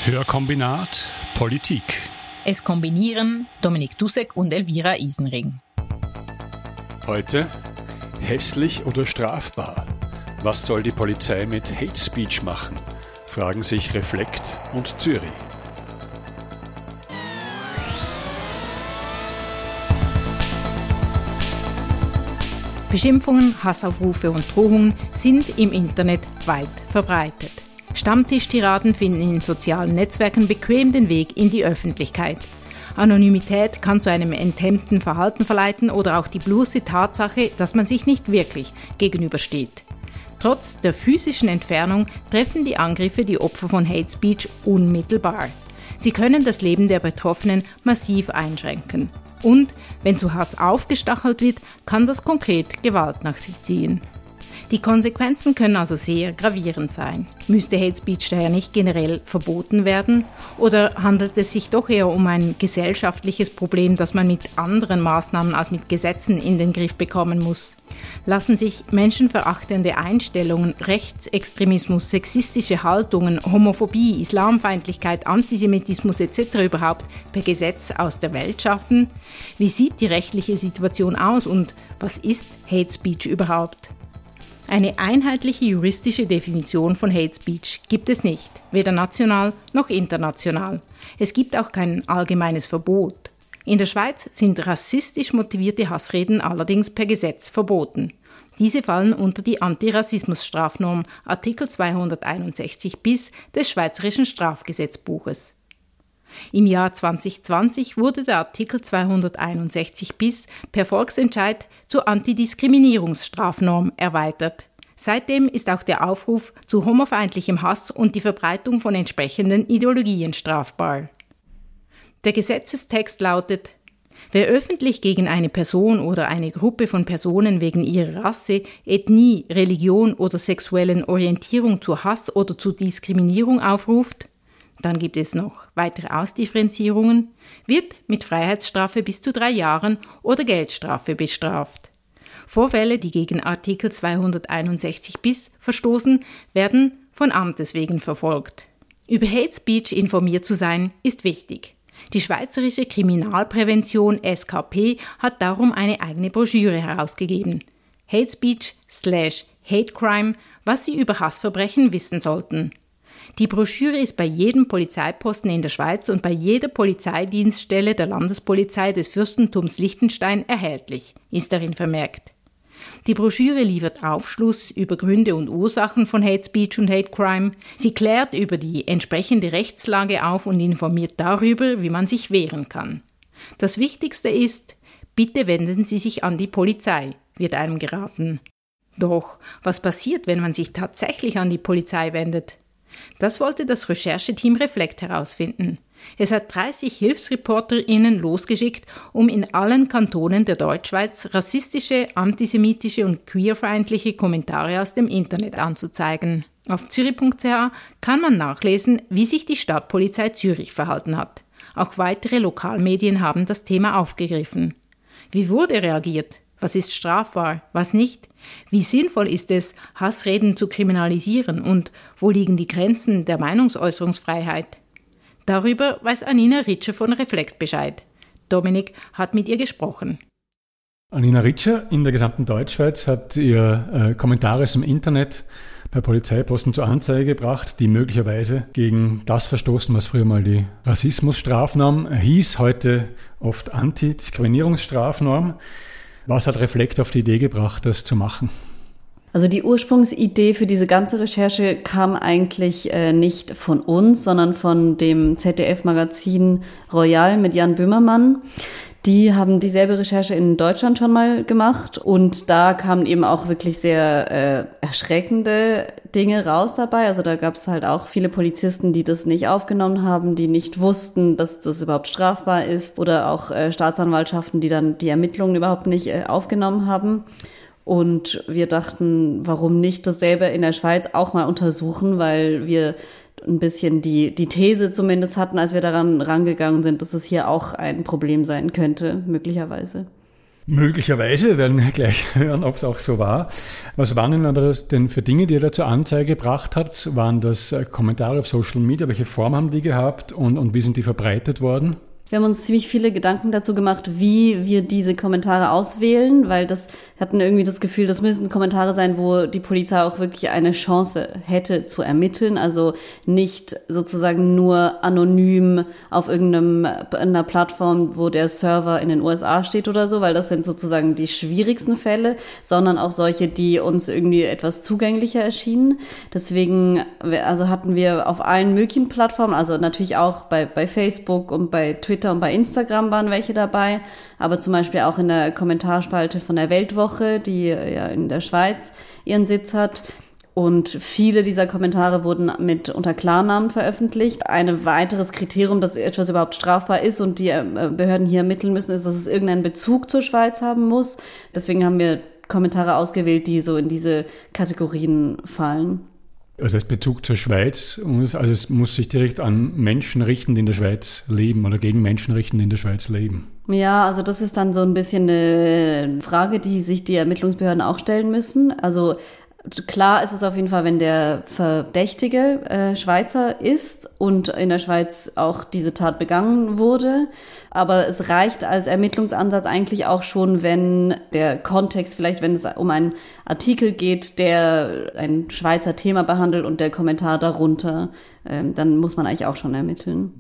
Hörkombinat Politik. Es kombinieren Dominik Dussek und Elvira Isenring. Heute hässlich oder strafbar? Was soll die Polizei mit Hate Speech machen? Fragen sich Reflekt und Zürich. Beschimpfungen, Hassaufrufe und Drohungen sind im Internet weit verbreitet. Stammtischtiraden finden in sozialen Netzwerken bequem den Weg in die Öffentlichkeit. Anonymität kann zu einem enthemmten Verhalten verleiten oder auch die bloße Tatsache, dass man sich nicht wirklich gegenübersteht. Trotz der physischen Entfernung treffen die Angriffe die Opfer von Hate Speech unmittelbar. Sie können das Leben der Betroffenen massiv einschränken. Und wenn zu Hass aufgestachelt wird, kann das konkret Gewalt nach sich ziehen. Die Konsequenzen können also sehr gravierend sein. Müsste Hate Speech daher nicht generell verboten werden? Oder handelt es sich doch eher um ein gesellschaftliches Problem, das man mit anderen Maßnahmen als mit Gesetzen in den Griff bekommen muss? Lassen sich menschenverachtende Einstellungen, Rechtsextremismus, sexistische Haltungen, Homophobie, Islamfeindlichkeit, Antisemitismus etc. überhaupt per Gesetz aus der Welt schaffen? Wie sieht die rechtliche Situation aus und was ist Hate Speech überhaupt? Eine einheitliche juristische Definition von Hate Speech gibt es nicht, weder national noch international. Es gibt auch kein allgemeines Verbot. In der Schweiz sind rassistisch motivierte Hassreden allerdings per Gesetz verboten. Diese fallen unter die Antirassismus-Strafnorm Artikel 261 bis des Schweizerischen Strafgesetzbuches. Im Jahr 2020 wurde der Artikel 261 bis per Volksentscheid zur Antidiskriminierungsstrafnorm erweitert. Seitdem ist auch der Aufruf zu homofeindlichem Hass und die Verbreitung von entsprechenden Ideologien strafbar. Der Gesetzestext lautet: Wer öffentlich gegen eine Person oder eine Gruppe von Personen wegen ihrer Rasse, Ethnie, Religion oder sexuellen Orientierung zu Hass oder zu Diskriminierung aufruft, dann gibt es noch weitere Ausdifferenzierungen, wird mit Freiheitsstrafe bis zu 3 Jahren oder Geldstrafe bestraft. Vorfälle, die gegen Artikel 261 bis verstoßen, werden von Amtes wegen verfolgt. Über Hate Speech informiert zu sein, ist wichtig. Die Schweizerische Kriminalprävention SKP hat darum eine eigene Broschüre herausgegeben. Hate Speech / Hate Crime, was Sie über Hassverbrechen wissen sollten. Die Broschüre ist bei jedem Polizeiposten in der Schweiz und bei jeder Polizeidienststelle der Landespolizei des Fürstentums Liechtenstein erhältlich, ist darin vermerkt. Die Broschüre liefert Aufschluss über Gründe und Ursachen von Hate Speech und Hate Crime. Sie klärt über die entsprechende Rechtslage auf und informiert darüber, wie man sich wehren kann. Das Wichtigste ist, bitte wenden Sie sich an die Polizei, wird einem geraten. Doch, was passiert, wenn man sich tatsächlich an die Polizei wendet? Das wollte das Rechercheteam Reflekt herausfinden. Es hat 30 HilfsreporterInnen losgeschickt, um in allen Kantonen der Deutschschweiz rassistische, antisemitische und queerfeindliche Kommentare aus dem Internet anzuzeigen. Auf zürich.ch kann man nachlesen, wie sich die Stadtpolizei Zürich verhalten hat. Auch weitere Lokalmedien haben das Thema aufgegriffen. Wie wurde reagiert? Was ist strafbar, was nicht? Wie sinnvoll ist es, Hassreden zu kriminalisieren und wo liegen die Grenzen der Meinungsäußerungsfreiheit? Darüber weiß Anina Ritscher von Reflekt Bescheid. Dominik hat mit ihr gesprochen. Anina Ritscher in der gesamten Deutschschweiz hat ihr Kommentare im Internet bei Polizeiposten zur Anzeige gebracht, die möglicherweise gegen das verstoßen, was früher mal die Rassismusstrafnorm hieß, heute oft Antidiskriminierungsstrafnorm. Was hat Reflekt auf die Idee gebracht, das zu machen? Also die Ursprungsidee für diese ganze Recherche kam eigentlich nicht von uns, sondern von dem ZDF-Magazin Royal mit Jan Böhmermann. Die haben dieselbe Recherche in Deutschland schon mal gemacht und da kamen eben auch wirklich sehr erschreckende Dinge raus dabei. Also da gab es halt auch viele Polizisten, die das nicht aufgenommen haben, die nicht wussten, dass das überhaupt strafbar ist oder auch Staatsanwaltschaften, die dann die Ermittlungen überhaupt nicht aufgenommen haben. Und wir dachten, warum nicht dasselbe in der Schweiz auch mal untersuchen, weil wir ein bisschen die These zumindest hatten, als wir daran rangegangen sind, dass es hier auch ein Problem sein könnte, möglicherweise. Möglicherweise, wir werden gleich hören, ob es auch so war. Was waren denn aber denn für Dinge, die ihr da zur Anzeige gebracht habt? Waren das Kommentare auf Social Media? Welche Form haben die gehabt und wie sind die verbreitet worden? Wir haben uns ziemlich viele Gedanken dazu gemacht, wie wir diese Kommentare auswählen, weil wir hatten irgendwie das Gefühl, das müssen Kommentare sein, wo die Polizei auch wirklich eine Chance hätte zu ermitteln. Also nicht sozusagen nur anonym auf irgendeiner Plattform, wo der Server in den USA steht oder so, weil das sind sozusagen die schwierigsten Fälle, sondern auch solche, die uns irgendwie etwas zugänglicher erschienen. Deswegen hatten wir auf allen möglichen Plattformen, also natürlich auch bei Facebook und bei Twitter und bei Instagram waren welche dabei, aber zum Beispiel auch in der Kommentarspalte von der Weltwoche, die ja in der Schweiz ihren Sitz hat. Und viele dieser Kommentare wurden unter Klarnamen veröffentlicht. Ein weiteres Kriterium, dass etwas überhaupt strafbar ist und die Behörden hier ermitteln müssen, ist, dass es irgendeinen Bezug zur Schweiz haben muss. Deswegen haben wir Kommentare ausgewählt, die so in diese Kategorien fallen. Also als Bezug zur Schweiz, also es muss sich direkt an Menschen richten, die in der Schweiz leben oder gegen Menschen richten, die in der Schweiz leben. Ja, also das ist dann so ein bisschen eine Frage, die sich die Ermittlungsbehörden auch stellen müssen. Also klar ist es auf jeden Fall, wenn der Verdächtige Schweizer ist und in der Schweiz auch diese Tat begangen wurde. Aber es reicht als Ermittlungsansatz eigentlich auch schon, wenn der Kontext, vielleicht wenn es um einen Artikel geht, der ein Schweizer Thema behandelt und der Kommentar darunter, dann muss man eigentlich auch schon ermitteln.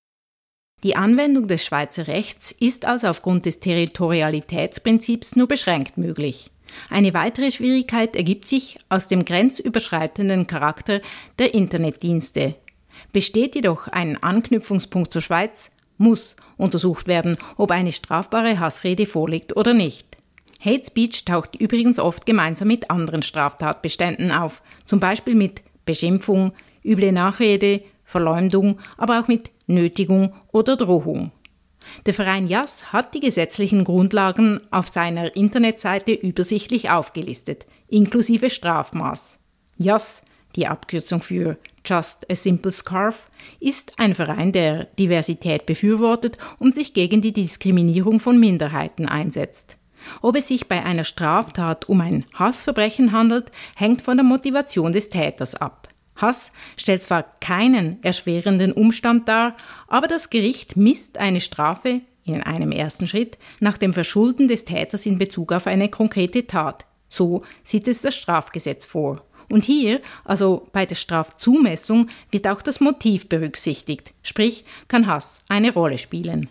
Die Anwendung des Schweizer Rechts ist also aufgrund des Territorialitätsprinzips nur beschränkt möglich. Eine weitere Schwierigkeit ergibt sich aus dem grenzüberschreitenden Charakter der Internetdienste. Besteht jedoch ein Anknüpfungspunkt zur Schweiz, muss untersucht werden, ob eine strafbare Hassrede vorliegt oder nicht. Hate Speech taucht übrigens oft gemeinsam mit anderen Straftatbeständen auf, zum Beispiel mit Beschimpfung, üble Nachrede, Verleumdung, aber auch mit Nötigung oder Drohung. Der Verein JAS hat die gesetzlichen Grundlagen auf seiner Internetseite übersichtlich aufgelistet, inklusive Strafmaß. JAS, die Abkürzung für Just a Simple Scarf, ist ein Verein, der Diversität befürwortet und sich gegen die Diskriminierung von Minderheiten einsetzt. Ob es sich bei einer Straftat um ein Hassverbrechen handelt, hängt von der Motivation des Täters ab. Hass stellt zwar keinen erschwerenden Umstand dar, aber das Gericht misst eine Strafe, in einem ersten Schritt, nach dem Verschulden des Täters in Bezug auf eine konkrete Tat. So sieht es das Strafgesetz vor. Und hier, also bei der Strafzumessung, wird auch das Motiv berücksichtigt, sprich kann Hass eine Rolle spielen.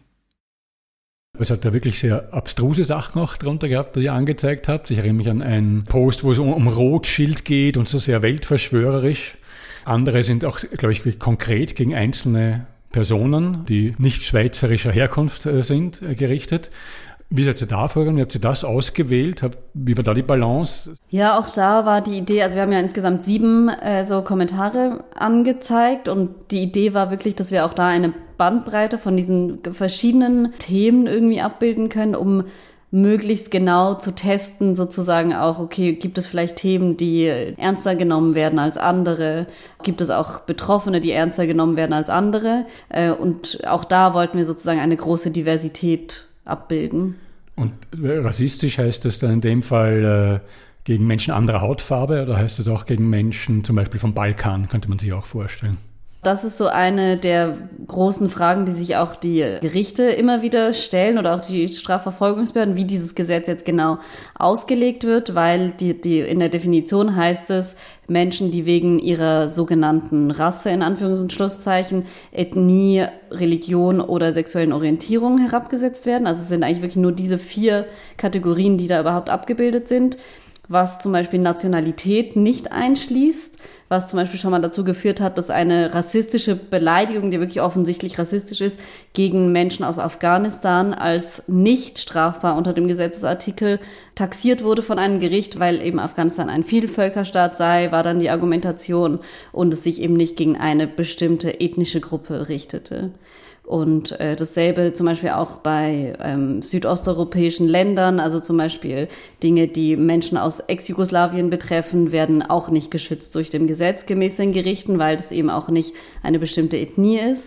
Es hat da wirklich sehr abstruse Sachen auch drunter gehabt, die ihr angezeigt habt. Ich erinnere mich an einen Post, wo es um Rothschild geht und so sehr weltverschwörerisch. Andere sind auch, glaube ich, konkret gegen einzelne Personen, die nicht schweizerischer Herkunft sind, gerichtet. Wie seid ihr da vorgegangen? Wie habt ihr das ausgewählt? Wie war da die Balance? Ja, auch da war die Idee, also wir haben ja insgesamt 7 so Kommentare angezeigt und die Idee war wirklich, dass wir auch da eine Bandbreite von diesen verschiedenen Themen irgendwie abbilden können, um möglichst genau zu testen, sozusagen auch, okay, gibt es vielleicht Themen, die ernster genommen werden als andere? Gibt es auch Betroffene, die ernster genommen werden als andere? Und auch da wollten wir sozusagen eine große Diversität abbilden. Und rassistisch heißt das dann in dem Fall gegen Menschen anderer Hautfarbe oder heißt das auch gegen Menschen zum Beispiel vom Balkan, könnte man sich auch vorstellen? Das ist so eine der großen Fragen, die sich auch die Gerichte immer wieder stellen oder auch die Strafverfolgungsbehörden, wie dieses Gesetz jetzt genau ausgelegt wird, weil die in der Definition heißt es, Menschen, die wegen ihrer sogenannten Rasse, in Anführungs- und Schlusszeichen, Ethnie, Religion oder sexuellen Orientierung herabgesetzt werden. Also es sind eigentlich wirklich nur diese 4 Kategorien, die da überhaupt abgebildet sind, was zum Beispiel Nationalität nicht einschließt, was zum Beispiel schon mal dazu geführt hat, dass eine rassistische Beleidigung, die wirklich offensichtlich rassistisch ist, gegen Menschen aus Afghanistan als nicht strafbar unter dem Gesetzesartikel taxiert wurde von einem Gericht, weil eben Afghanistan ein Vielvölkerstaat sei, war dann die Argumentation und es sich eben nicht gegen eine bestimmte ethnische Gruppe richtete. Und dasselbe zum Beispiel auch bei südosteuropäischen Ländern, also zum Beispiel Dinge, die Menschen aus Ex-Jugoslawien betreffen, werden auch nicht geschützt durch dem Gesetz gemäß den Gerichten, weil das eben auch nicht eine bestimmte Ethnie ist.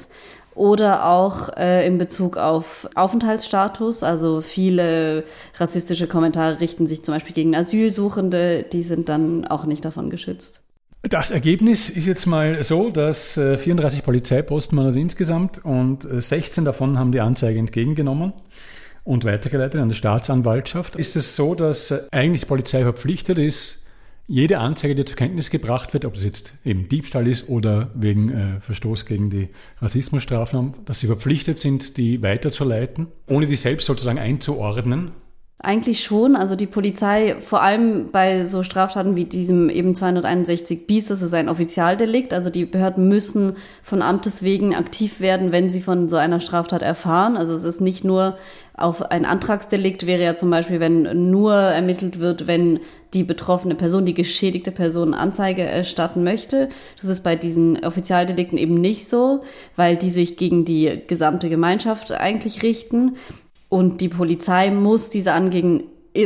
oder auch in Bezug auf Aufenthaltsstatus. Also viele rassistische Kommentare richten sich zum Beispiel gegen Asylsuchende, die sind dann auch nicht davon geschützt. Das Ergebnis ist jetzt mal so, dass 34 Polizeiposten waren das insgesamt und 16 davon haben die Anzeige entgegengenommen und weitergeleitet an die Staatsanwaltschaft. Ist es so, dass eigentlich die Polizei verpflichtet ist, jede Anzeige, die zur Kenntnis gebracht wird, ob es jetzt eben Diebstahl ist oder wegen Verstoß gegen die Rassismusstrafnorm, dass sie verpflichtet sind, die weiterzuleiten, ohne die selbst sozusagen einzuordnen? Eigentlich schon. Also die Polizei, vor allem bei so Straftaten wie diesem eben 261 bis, das ist ein Offizialdelikt. Also die Behörden müssen von Amtes wegen aktiv werden, wenn sie von so einer Straftat erfahren. Also es ist nicht nur auf ein Antragsdelikt, wäre ja zum Beispiel, wenn nur ermittelt wird, wenn die betroffene Person, die geschädigte Person Anzeige erstatten möchte. Das ist bei diesen Offizialdelikten eben nicht so, weil die sich gegen die gesamte Gemeinschaft eigentlich richten. Und die Polizei muss diese Anzeigen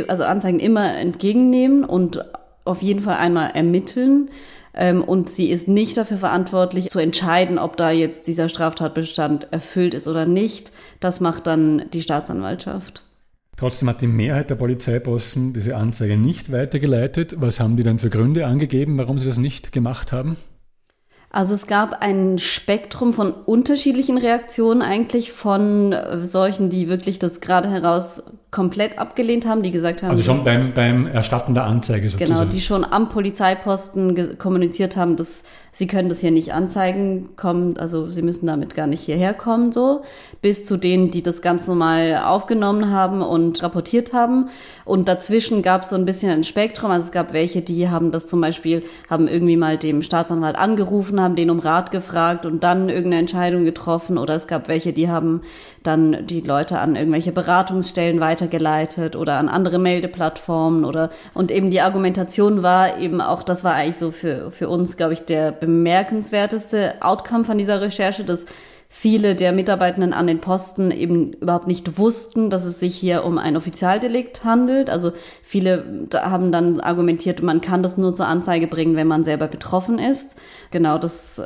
immer entgegennehmen und auf jeden Fall einmal ermitteln. Und sie ist nicht dafür verantwortlich, zu entscheiden, ob da jetzt dieser Straftatbestand erfüllt ist oder nicht. Das macht dann die Staatsanwaltschaft. Trotzdem hat die Mehrheit der Polizeiposten diese Anzeige nicht weitergeleitet. Was haben die dann für Gründe angegeben, warum sie das nicht gemacht haben? Also es gab ein Spektrum von unterschiedlichen Reaktionen eigentlich von solchen, die wirklich das gerade heraus komplett abgelehnt haben, die gesagt haben... Also schon beim Erstatten der Anzeige sozusagen. Genau, die schon am Polizeiposten kommuniziert haben, dass sie können das hier nicht anzeigen, also sie müssen damit gar nicht hierher kommen, so, bis zu denen, die das ganz normal aufgenommen haben und rapportiert haben. Und dazwischen gab es so ein bisschen ein Spektrum, also es gab welche, die haben das zum Beispiel, haben irgendwie mal dem Staatsanwalt angerufen, haben den um Rat gefragt und dann irgendeine Entscheidung getroffen, oder es gab welche, die haben dann die Leute an irgendwelche Beratungsstellen weitergeleitet oder an andere Meldeplattformen und eben die Argumentation war eben auch, das war eigentlich so für uns, glaube ich, der bemerkenswerteste Outcome von dieser Recherche, dass viele der Mitarbeitenden an den Posten eben überhaupt nicht wussten, dass es sich hier um ein Offizialdelikt handelt. Also viele haben dann argumentiert, man kann das nur zur Anzeige bringen, wenn man selber betroffen ist. Genau, das...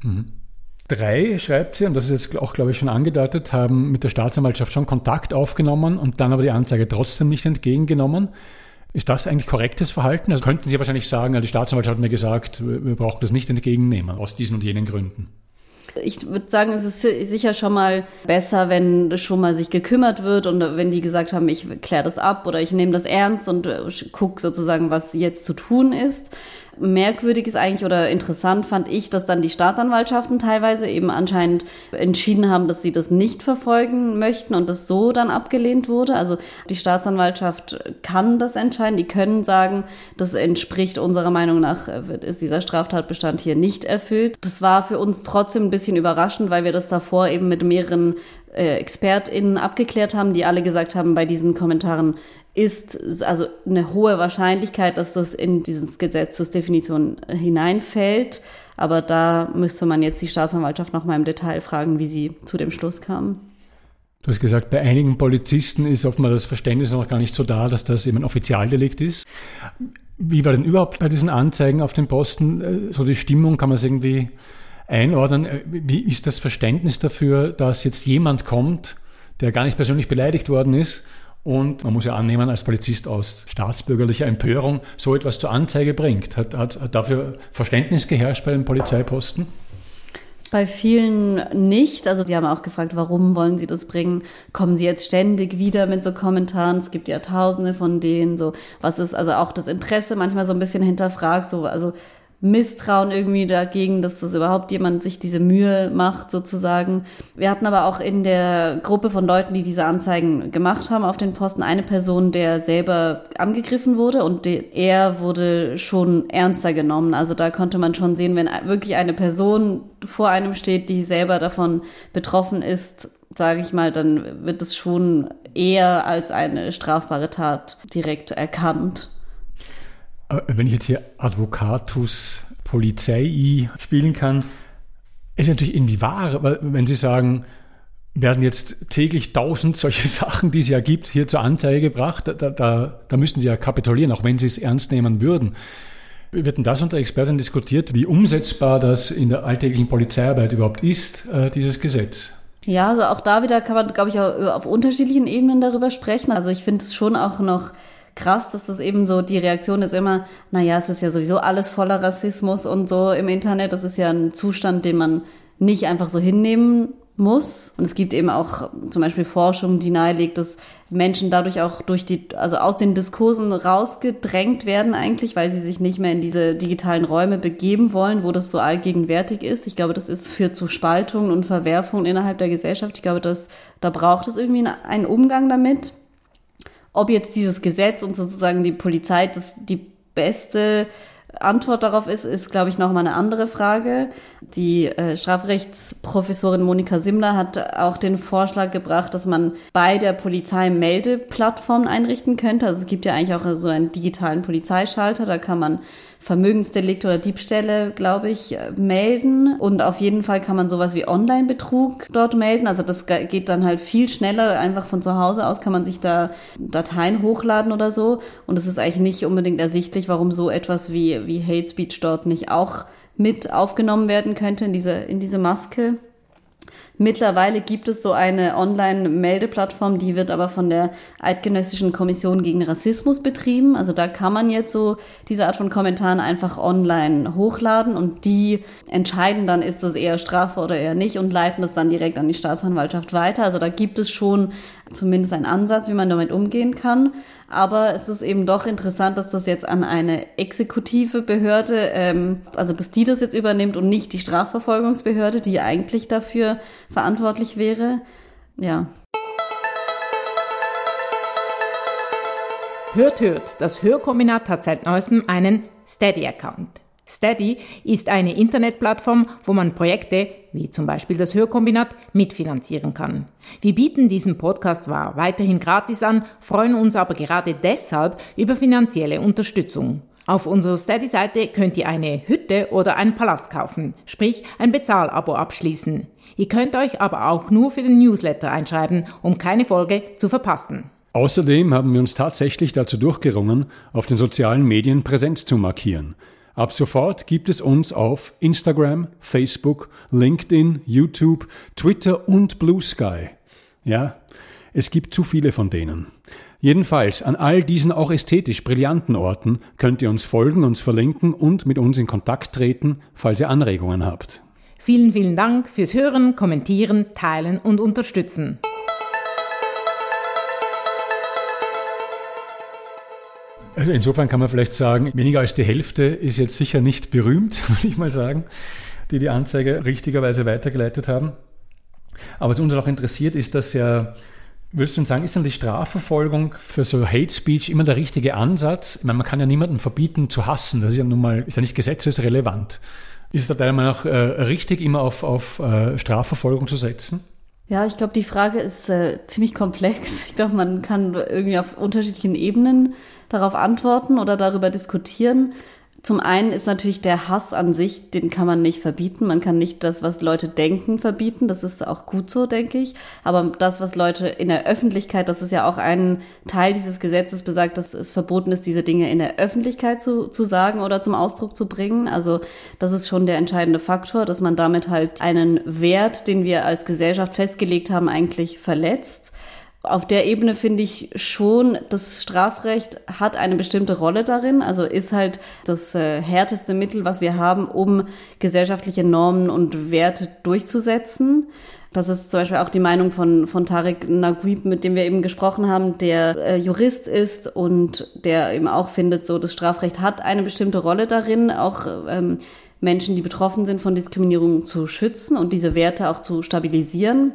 3, schreibt sie, und das ist jetzt auch, glaube ich, schon angedeutet, haben mit der Staatsanwaltschaft schon Kontakt aufgenommen und dann aber die Anzeige trotzdem nicht entgegengenommen. Ist das eigentlich korrektes Verhalten? Also könnten Sie wahrscheinlich sagen, die Staatsanwaltschaft hat mir gesagt, wir brauchen das nicht entgegennehmen, aus diesen und jenen Gründen. Ich würde sagen, es ist sicher schon mal besser, wenn schon mal sich gekümmert wird und wenn die gesagt haben, ich kläre das ab oder ich nehme das ernst und gucke sozusagen, was jetzt zu tun ist. Merkwürdig ist eigentlich oder interessant fand ich, dass dann die Staatsanwaltschaften teilweise eben anscheinend entschieden haben, dass sie das nicht verfolgen möchten und das so dann abgelehnt wurde. Also die Staatsanwaltschaft kann das entscheiden, die können sagen, das entspricht unserer Meinung nach, ist dieser Straftatbestand hier nicht erfüllt. Das war für uns trotzdem ein bisschen überraschend, weil wir das davor eben mit mehreren ExpertInnen abgeklärt haben, die alle gesagt haben, bei diesen Kommentaren ist also eine hohe Wahrscheinlichkeit, dass das in dieses Gesetzesdefinition hineinfällt. Aber da müsste man jetzt die Staatsanwaltschaft noch mal im Detail fragen, wie sie zu dem Schluss kam. Du hast gesagt, bei einigen Polizisten ist oftmals das Verständnis noch gar nicht so da, dass das eben ein Offizialdelikt ist. Wie war denn überhaupt bei diesen Anzeigen auf den Posten so die Stimmung? Kann man es irgendwie einordnen? Wie ist das Verständnis dafür, dass jetzt jemand kommt, der gar nicht persönlich beleidigt worden ist, und man muss ja annehmen, als Polizist aus staatsbürgerlicher Empörung so etwas zur Anzeige bringt? Hat dafür Verständnis geherrscht bei den Polizeiposten? Bei vielen nicht. Also die haben auch gefragt, warum wollen sie das bringen? Kommen sie jetzt ständig wieder mit so Kommentaren? Es gibt ja Tausende von denen. So, was ist also auch das Interesse manchmal so ein bisschen hinterfragt? So, also Misstrauen irgendwie dagegen, dass das überhaupt jemand sich diese Mühe macht sozusagen. Wir hatten aber auch in der Gruppe von Leuten, die diese Anzeigen gemacht haben auf den Posten, eine Person, der selber angegriffen wurde und er wurde schon ernster genommen. Also da konnte man schon sehen, wenn wirklich eine Person vor einem steht, die selber davon betroffen ist, sage ich mal, dann wird es schon eher als eine strafbare Tat direkt erkannt. Wenn ich jetzt hier Advocatus Polizei spielen kann, ist natürlich irgendwie wahr, weil wenn Sie sagen, werden jetzt täglich 1000 solche Sachen, die es ja gibt, hier zur Anzeige gebracht, da müssten Sie ja kapitulieren, auch wenn Sie es ernst nehmen würden. Wird denn das unter Experten diskutiert, wie umsetzbar das in der alltäglichen Polizeiarbeit überhaupt ist, dieses Gesetz? Ja, also auch da wieder kann man, glaube ich, auch auf unterschiedlichen Ebenen darüber sprechen. Also ich finde es schon auch noch krass, dass das eben so, die Reaktion ist immer, naja, es ist ja sowieso alles voller Rassismus und so im Internet. Das ist ja ein Zustand, den man nicht einfach so hinnehmen muss. Und es gibt eben auch zum Beispiel Forschung, die nahelegt, dass Menschen dadurch auch also aus den Diskursen rausgedrängt werden eigentlich, weil sie sich nicht mehr in diese digitalen Räume begeben wollen, wo das so allgegenwärtig ist. Ich glaube, das führt zu Spaltungen und Verwerfungen innerhalb der Gesellschaft. Ich glaube, da braucht es irgendwie einen Umgang damit. Ob jetzt dieses Gesetz und sozusagen die Polizei die beste Antwort darauf ist, glaube ich, nochmal eine andere Frage. Die Strafrechtsprofessorin Monika Simmler hat auch den Vorschlag gebracht, dass man bei der Polizei Meldeplattformen einrichten könnte. Also es gibt ja eigentlich auch so einen digitalen Polizeischalter, da kann man Vermögensdelikte oder Diebstähle, glaube ich, melden. Und auf jeden Fall kann man sowas wie Online-Betrug dort melden. Also das geht dann halt viel schneller. Einfach von zu Hause aus kann man sich da Dateien hochladen oder so. Und es ist eigentlich nicht unbedingt ersichtlich, warum so etwas wie Hate Speech dort nicht auch mit aufgenommen werden könnte in diese Maske. Mittlerweile gibt es so eine Online-Meldeplattform, die wird aber von der Eidgenössischen Kommission gegen Rassismus betrieben. Also da kann man jetzt so diese Art von Kommentaren einfach online hochladen und die entscheiden dann, ist das eher strafbar oder eher nicht und leiten das dann direkt an die Staatsanwaltschaft weiter. Also da gibt es schon zumindest einen Ansatz, wie man damit umgehen kann. Aber es ist eben doch interessant, dass das jetzt an eine exekutive Behörde, also dass die das jetzt übernimmt und nicht die Strafverfolgungsbehörde, die eigentlich dafür verantwortlich wäre. Ja. Hört, das Hörkombinat hat seit neuestem einen Steady-Account. Steady ist eine Internetplattform, wo man Projekte, wie zum Beispiel das Hörkombinat, mitfinanzieren kann. Wir bieten diesen Podcast zwar weiterhin gratis an, freuen uns aber gerade deshalb über finanzielle Unterstützung. Auf unserer Steady-Seite könnt ihr eine Hütte oder einen Palast kaufen, sprich ein Bezahlabo abschließen. Ihr könnt euch aber auch nur für den Newsletter einschreiben, um keine Folge zu verpassen. Außerdem haben wir uns tatsächlich dazu durchgerungen, auf den sozialen Medien Präsenz zu markieren. Ab sofort gibt es uns auf Instagram, Facebook, LinkedIn, YouTube, Twitter und Blue Sky. Ja, es gibt zu viele von denen. Jedenfalls, an all diesen auch ästhetisch brillanten Orten könnt ihr uns folgen, uns verlinken und mit uns in Kontakt treten, falls ihr Anregungen habt. Vielen, vielen Dank fürs Hören, Kommentieren, Teilen und Unterstützen. Also insofern kann man vielleicht sagen, weniger als die Hälfte ist jetzt sicher nicht berühmt, würde ich mal sagen, die Anzeige richtigerweise weitergeleitet haben. Aber was uns auch interessiert, ist, dass ja, würdest du sagen, ist dann die Strafverfolgung für so Hate Speech immer der richtige Ansatz? Ich meine, man kann ja niemandem verbieten zu hassen, das ist ja nun mal, ist ja nicht gesetzesrelevant. Ist es da deiner Meinung nach richtig, immer auf Strafverfolgung zu setzen? Ja, ich glaube, die Frage ist ziemlich komplex. Ich glaube, man kann irgendwie auf unterschiedlichen Ebenen darauf antworten oder darüber diskutieren. Zum einen ist natürlich der Hass an sich, den kann man nicht verbieten. Man kann nicht das, was Leute denken, verbieten. Das ist auch gut so, denke ich. Aber das, was Leute in der Öffentlichkeit, das ist ja auch ein Teil dieses Gesetzes, besagt, dass es verboten ist, diese Dinge in der Öffentlichkeit zu sagen oder zum Ausdruck zu bringen. Also das ist schon der entscheidende Faktor, dass man damit halt einen Wert, den wir als Gesellschaft festgelegt haben, eigentlich verletzt. Auf der Ebene finde ich schon, das Strafrecht hat eine bestimmte Rolle darin, also ist halt das härteste Mittel, was wir haben, um gesellschaftliche Normen und Werte durchzusetzen. Das ist zum Beispiel auch die Meinung von Tarek Naguib, mit dem wir eben gesprochen haben, der Jurist ist und der eben auch findet, so das Strafrecht hat eine bestimmte Rolle darin, auch Menschen, die betroffen sind von Diskriminierung, zu schützen und diese Werte auch zu stabilisieren.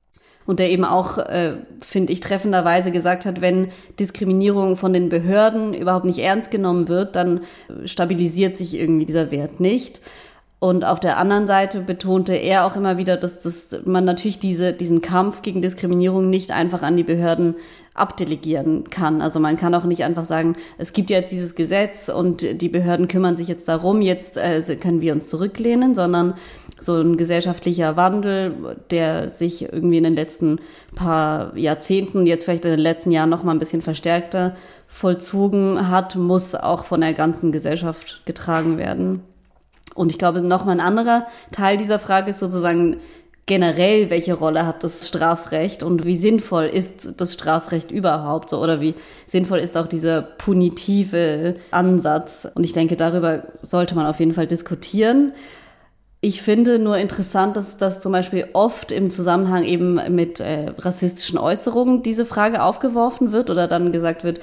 Und der eben auch, finde ich, treffenderweise gesagt hat, wenn Diskriminierung von den Behörden überhaupt nicht ernst genommen wird, dann stabilisiert sich irgendwie dieser Wert nicht. Und auf der anderen Seite betonte er auch immer wieder, dass man natürlich diesen Kampf gegen Diskriminierung nicht einfach an die Behörden abdelegieren kann. Also man kann auch nicht einfach sagen, es gibt jetzt dieses Gesetz und die Behörden kümmern sich jetzt darum, jetzt können wir uns zurücklehnen, sondern so ein gesellschaftlicher Wandel, der sich irgendwie in den letzten paar Jahrzehnten, jetzt vielleicht in den letzten Jahren noch mal ein bisschen verstärkter vollzogen hat, muss auch von der ganzen Gesellschaft getragen werden. Und ich glaube, nochmal ein anderer Teil dieser Frage ist sozusagen generell, welche Rolle hat das Strafrecht und wie sinnvoll ist das Strafrecht überhaupt so, oder wie sinnvoll ist auch dieser punitive Ansatz. Und ich denke, darüber sollte man auf jeden Fall diskutieren. Ich finde nur interessant, dass das zum Beispiel oft im Zusammenhang eben mit rassistischen Äußerungen diese Frage aufgeworfen wird oder dann gesagt wird,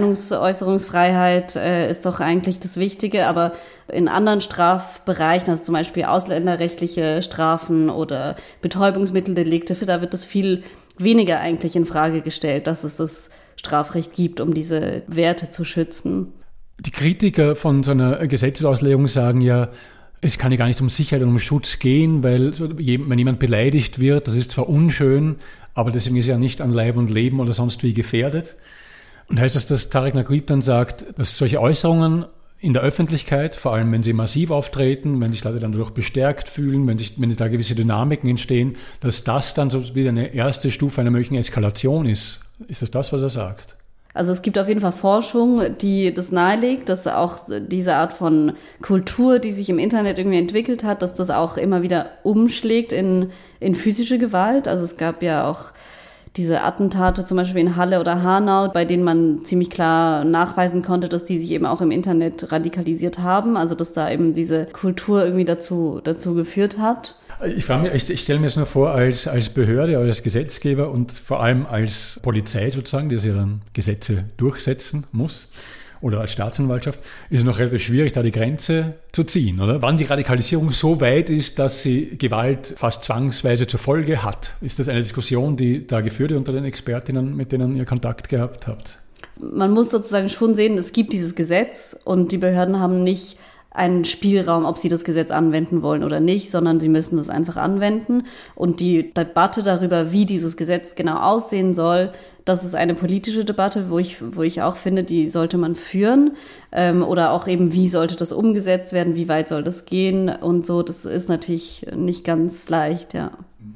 Meinungsäußerungsfreiheit ist doch eigentlich das Wichtige, aber in anderen Strafbereichen, also zum Beispiel ausländerrechtliche Strafen oder Betäubungsmitteldelikte, da wird das viel weniger eigentlich in Frage gestellt, dass es das Strafrecht gibt, um diese Werte zu schützen. Die Kritiker von so einer Gesetzesauslegung sagen ja, es kann ja gar nicht um Sicherheit und um Schutz gehen, weil wenn jemand beleidigt wird, das ist zwar unschön, aber deswegen ist er ja nicht an Leib und Leben oder sonst wie gefährdet. Und heißt das, dass Tarek Naguib dann sagt, dass solche Äußerungen in der Öffentlichkeit, vor allem wenn sie massiv auftreten, wenn sich Leute dann dadurch bestärkt fühlen, wenn da gewisse Dynamiken entstehen, dass das dann so wie eine erste Stufe einer möglichen Eskalation ist? Ist das, was er sagt? Also es gibt auf jeden Fall Forschung, die das nahelegt, dass auch diese Art von Kultur, die sich im Internet irgendwie entwickelt hat, dass das auch immer wieder umschlägt in physische Gewalt. Also es gab ja auch diese Attentate zum Beispiel in Halle oder Hanau, bei denen man ziemlich klar nachweisen konnte, dass die sich eben auch im Internet radikalisiert haben. Also dass da eben diese Kultur irgendwie dazu geführt hat. Ich stelle mir es nur vor, als Behörde, als Gesetzgeber und vor allem als Polizei sozusagen, die ja dann Gesetze durchsetzen muss, oder als Staatsanwaltschaft, ist es noch relativ schwierig, da die Grenze zu ziehen, oder? Wann die Radikalisierung so weit ist, dass sie Gewalt fast zwangsweise zur Folge hat. Ist das eine Diskussion, die da geführt wird unter den Expertinnen, mit denen ihr Kontakt gehabt habt? Man muss sozusagen schon sehen, es gibt dieses Gesetz und die Behörden haben nicht einen Spielraum, ob sie das Gesetz anwenden wollen oder nicht, sondern sie müssen es einfach anwenden. Und die Debatte darüber, wie dieses Gesetz genau aussehen soll, das ist eine politische Debatte, wo ich auch finde, die sollte man führen. Oder auch eben, wie sollte das umgesetzt werden, wie weit soll das gehen und so. Das ist natürlich nicht ganz leicht, ja.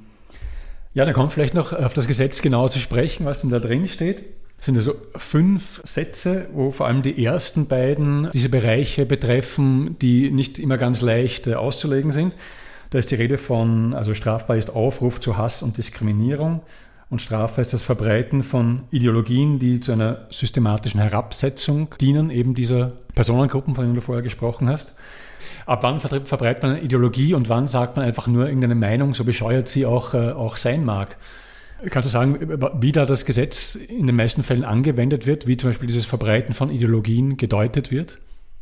Ja, dann kommt vielleicht noch auf das Gesetz genauer zu sprechen, was denn da drin steht. Es sind also 5 Sätze, wo vor allem die ersten beiden diese Bereiche betreffen, die nicht immer ganz leicht auszulegen sind. Da ist die Rede von, also strafbar ist Aufruf zu Hass und Diskriminierung und strafbar ist das Verbreiten von Ideologien, die zu einer systematischen Herabsetzung dienen, eben dieser Personengruppen, von denen du vorher gesprochen hast. Ab wann verbreitet man eine Ideologie und wann sagt man einfach nur irgendeine Meinung, so bescheuert sie auch sein mag? Kannst du sagen, wie da das Gesetz in den meisten Fällen angewendet wird, wie zum Beispiel dieses Verbreiten von Ideologien gedeutet wird?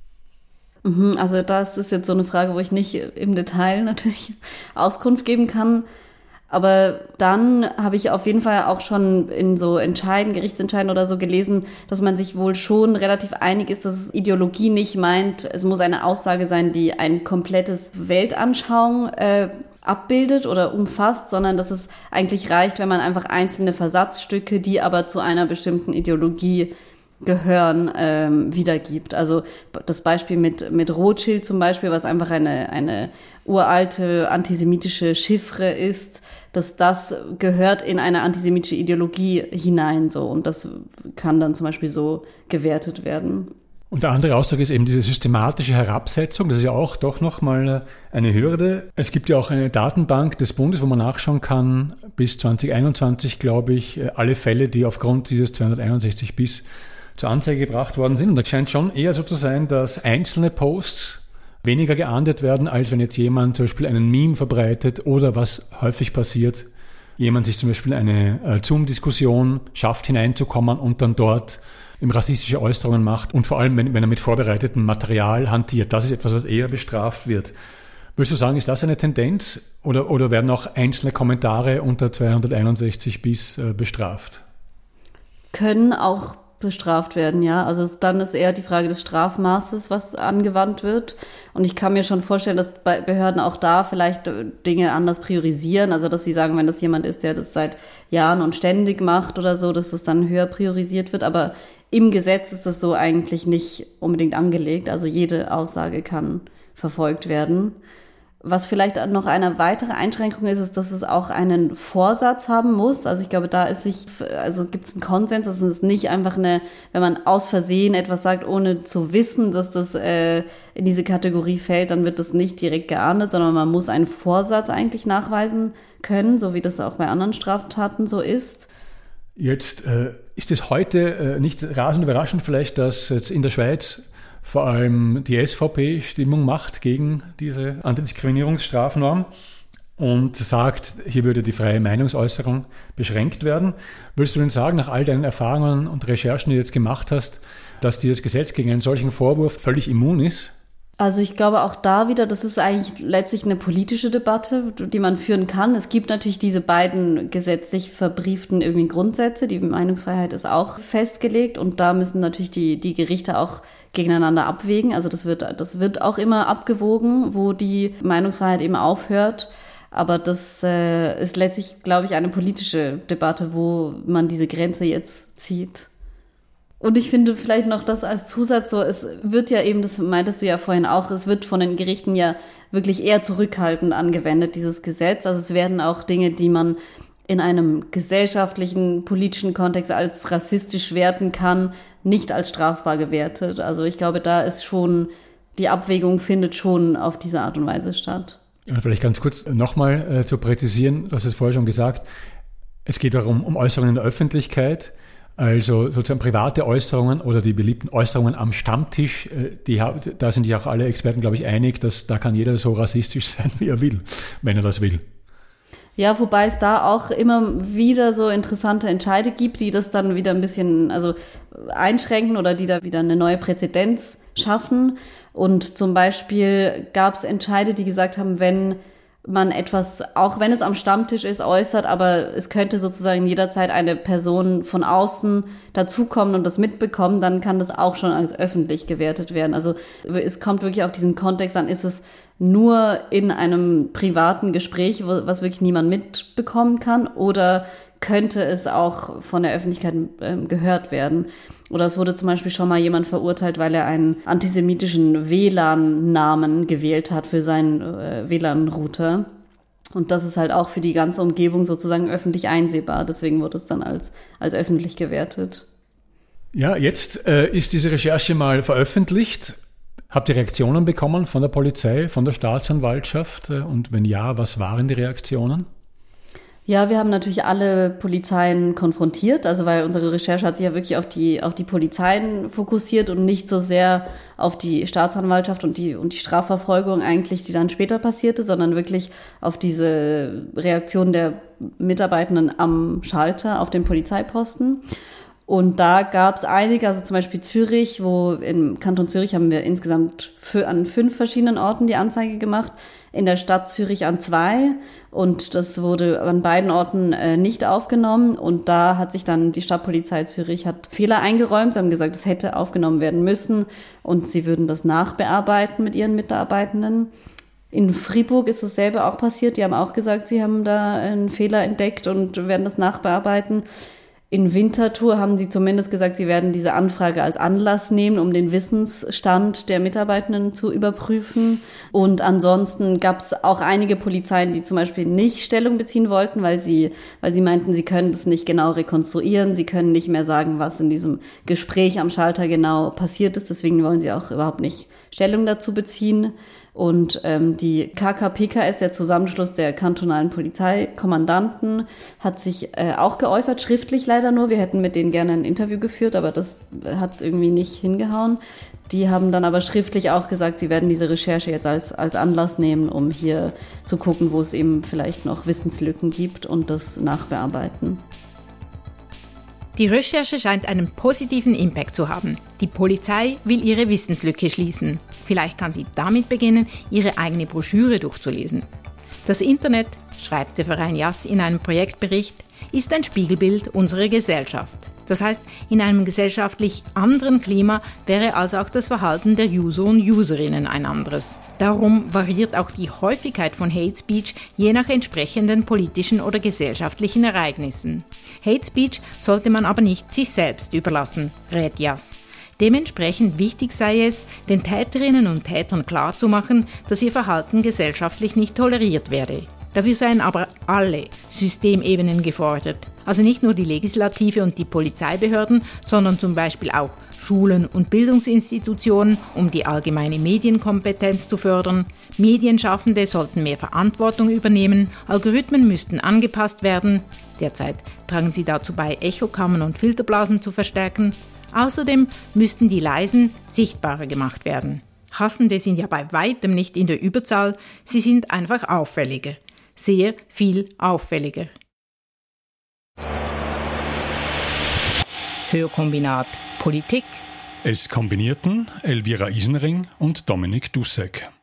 Also das ist jetzt so eine Frage, wo ich nicht im Detail natürlich Auskunft geben kann. Aber dann habe ich auf jeden Fall auch schon in so Gerichtsentscheiden oder so gelesen, dass man sich wohl schon relativ einig ist, dass Ideologie nicht meint, es muss eine Aussage sein, die ein komplettes Weltanschauung abbildet oder umfasst, sondern dass es eigentlich reicht, wenn man einfach einzelne Versatzstücke, die aber zu einer bestimmten Ideologie gehören, wiedergibt. Also das Beispiel mit Rothschild zum Beispiel, was einfach eine uralte antisemitische Chiffre ist, dass das gehört in eine antisemitische Ideologie hinein, so, und das kann dann zum Beispiel so gewertet werden. Und der andere Ausdruck ist eben diese systematische Herabsetzung. Das ist ja auch doch nochmal eine Hürde. Es gibt ja auch eine Datenbank des Bundes, wo man nachschauen kann, bis 2021, glaube ich, alle Fälle, die aufgrund dieses 261 bis zur Anzeige gebracht worden sind. Und da scheint schon eher so zu sein, dass einzelne Posts weniger geahndet werden, als wenn jetzt jemand zum Beispiel einen Meme verbreitet oder was häufig passiert, jemand sich zum Beispiel eine Zoom-Diskussion schafft hineinzukommen und dann dort rassistische Äußerungen macht und vor allem, wenn er mit vorbereitetem Material hantiert. Das ist etwas, was eher bestraft wird. Würdest du sagen, ist das eine Tendenz oder werden auch einzelne Kommentare unter 261 bis bestraft? Können auch bestraft werden, ja. Also dann ist eher die Frage des Strafmaßes, was angewandt wird. Und ich kann mir schon vorstellen, dass bei Behörden auch da vielleicht Dinge anders priorisieren. Also dass sie sagen, wenn das jemand ist, der das seit Jahren und ständig macht oder so, dass das dann höher priorisiert wird. Aber im Gesetz ist das so eigentlich nicht unbedingt angelegt. Also jede Aussage kann verfolgt werden. Was vielleicht noch eine weitere Einschränkung ist, dass es auch einen Vorsatz haben muss. Also ich glaube, da gibt es einen Konsens, dass es nicht einfach wenn man aus Versehen etwas sagt, ohne zu wissen, dass das in diese Kategorie fällt, dann wird das nicht direkt geahndet, sondern man muss einen Vorsatz eigentlich nachweisen können, so wie das auch bei anderen Straftaten so ist. Jetzt ist es heute nicht rasend überraschend vielleicht, dass jetzt in der Schweiz vor allem die SVP Stimmung macht gegen diese Antidiskriminierungsstrafnorm und sagt, hier würde die freie Meinungsäußerung beschränkt werden. Willst du denn sagen, nach all deinen Erfahrungen und Recherchen, die du jetzt gemacht hast, dass dieses Gesetz gegen einen solchen Vorwurf völlig immun ist? Also ich glaube auch da wieder, das ist eigentlich letztlich eine politische Debatte, die man führen kann. Es gibt natürlich diese beiden gesetzlich verbrieften irgendwie Grundsätze. Die Meinungsfreiheit ist auch festgelegt und da müssen natürlich die Gerichte auch gegeneinander abwägen. Also das wird auch immer abgewogen, wo die Meinungsfreiheit eben aufhört. Aber das ist letztlich, glaube ich, eine politische Debatte, wo man diese Grenze jetzt zieht. Und ich finde vielleicht noch das als Zusatz so, es wird ja eben, das meintest du ja vorhin auch, es wird von den Gerichten ja wirklich eher zurückhaltend angewendet, dieses Gesetz. Also es werden auch Dinge, die man in einem gesellschaftlichen, politischen Kontext als rassistisch werten kann, nicht als strafbar gewertet. Also ich glaube, da ist schon, die Abwägung findet schon auf diese Art und Weise statt. Ja, vielleicht ganz kurz nochmal zu präzisieren, du hast es vorher schon gesagt, es geht darum, um Äußerungen in der Öffentlichkeit, also sozusagen private Äußerungen oder die beliebten Äußerungen am Stammtisch, da sind ja auch alle Experten, glaube ich, einig, dass da kann jeder so rassistisch sein, wie er will, wenn er das will. Ja, wobei es da auch immer wieder so interessante Entscheide gibt, die das dann wieder ein bisschen einschränken oder die da wieder eine neue Präzedenz schaffen. Und zum Beispiel gab es Entscheide, die gesagt haben, wenn man etwas, auch wenn es am Stammtisch ist, äußert, aber es könnte sozusagen jederzeit eine Person von außen dazukommen und das mitbekommen, dann kann das auch schon als öffentlich gewertet werden. Also es kommt wirklich auf diesen Kontext an, ist es nur in einem privaten Gespräch, was wirklich niemand mitbekommen kann, oder könnte es auch von der Öffentlichkeit gehört werden? Oder es wurde zum Beispiel schon mal jemand verurteilt, weil er einen antisemitischen WLAN-Namen gewählt hat für seinen WLAN-Router. Und das ist halt auch für die ganze Umgebung sozusagen öffentlich einsehbar. Deswegen wurde es dann als öffentlich gewertet. Ja, jetzt ist diese Recherche mal veröffentlicht. Habt ihr Reaktionen bekommen von der Polizei, von der Staatsanwaltschaft? Und wenn ja, was waren die Reaktionen? Ja, wir haben natürlich alle Polizeien konfrontiert, also weil unsere Recherche hat sich ja wirklich auf die Polizeien fokussiert und nicht so sehr auf die Staatsanwaltschaft und die Strafverfolgung eigentlich, die dann später passierte, sondern wirklich auf diese Reaktion der Mitarbeitenden am Schalter auf dem Polizeiposten. Und da gab es einige, also zum Beispiel Zürich, wo im Kanton Zürich haben wir insgesamt an 5 verschiedenen Orten die Anzeige gemacht, in der Stadt Zürich an 2 und das wurde an beiden Orten nicht aufgenommen und da hat sich dann die Stadtpolizei Zürich hat Fehler eingeräumt, sie haben gesagt, es hätte aufgenommen werden müssen und sie würden das nachbearbeiten mit ihren Mitarbeitenden. In Fribourg ist dasselbe auch passiert, die haben auch gesagt, sie haben da einen Fehler entdeckt und werden das nachbearbeiten. In Winterthur haben sie zumindest gesagt, sie werden diese Anfrage als Anlass nehmen, um den Wissensstand der Mitarbeitenden zu überprüfen. Und ansonsten gab es auch einige Polizeien, die zum Beispiel nicht Stellung beziehen wollten, weil sie meinten, sie können das nicht genau rekonstruieren, sie können nicht mehr sagen, was in diesem Gespräch am Schalter genau passiert ist. Deswegen wollen sie auch überhaupt nicht Stellung dazu beziehen. Und die KKPKS, der Zusammenschluss der kantonalen Polizeikommandanten, hat sich auch geäußert, schriftlich leider nur. Wir hätten mit denen gerne ein Interview geführt, aber das hat irgendwie nicht hingehauen. Die haben dann aber schriftlich auch gesagt, sie werden diese Recherche jetzt als Anlass nehmen, um hier zu gucken, wo es eben vielleicht noch Wissenslücken gibt und das nachbearbeiten. Die Recherche scheint einen positiven Impact zu haben. Die Polizei will ihre Wissenslücke schließen. Vielleicht kann sie damit beginnen, ihre eigene Broschüre durchzulesen. Das Internet, schreibt der Verein JAS in einem Projektbericht, ist ein Spiegelbild unserer Gesellschaft. Das heißt, in einem gesellschaftlich anderen Klima wäre also auch das Verhalten der User und Userinnen ein anderes. Darum variiert auch die Häufigkeit von Hate Speech je nach entsprechenden politischen oder gesellschaftlichen Ereignissen. Hate Speech sollte man aber nicht sich selbst überlassen, rät JAS. Dementsprechend wichtig sei es, den Täterinnen und Tätern klarzumachen, dass ihr Verhalten gesellschaftlich nicht toleriert werde. Dafür seien aber alle Systemebenen gefordert. Also nicht nur die Legislative und die Polizeibehörden, sondern zum Beispiel auch Schulen und Bildungsinstitutionen, um die allgemeine Medienkompetenz zu fördern. Medienschaffende sollten mehr Verantwortung übernehmen, Algorithmen müssten angepasst werden. Derzeit tragen sie dazu bei, Echokammern und Filterblasen zu verstärken. Außerdem müssten die Leisen sichtbarer gemacht werden. Hassende sind ja bei weitem nicht in der Überzahl, sie sind einfach auffälliger. Sehr viel auffälliger. Hörkombinat Politik. Es kombinierten Elvira Isenring und Dominik Dussek.